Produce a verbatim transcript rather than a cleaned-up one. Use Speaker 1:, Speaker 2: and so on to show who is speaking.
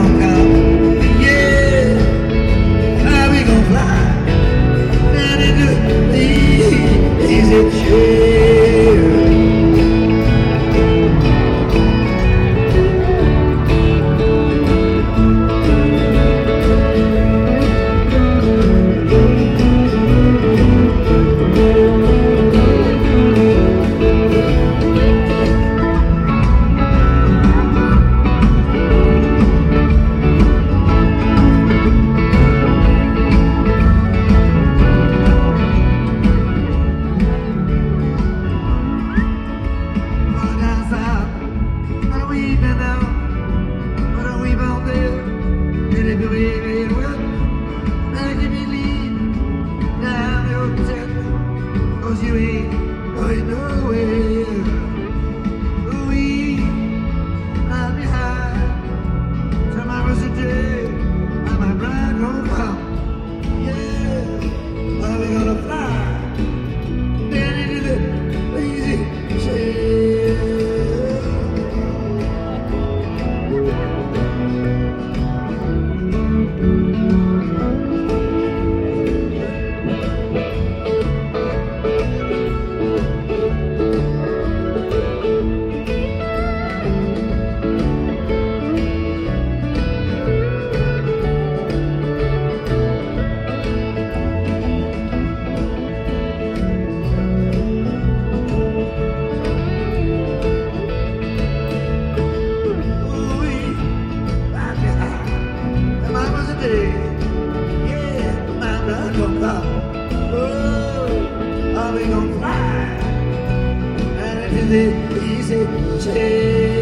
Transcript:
Speaker 1: gonna come? Yeah, how we gonna fly? And into the easy chair. You ain't going nowhere. We are behind. Tomorrow's a day, and my bride won't come. Yeah, are we gonna fly? Then into the easy chair. Yeah, my blood gonna come. Oh, are we gonna fly? And into the easy chair.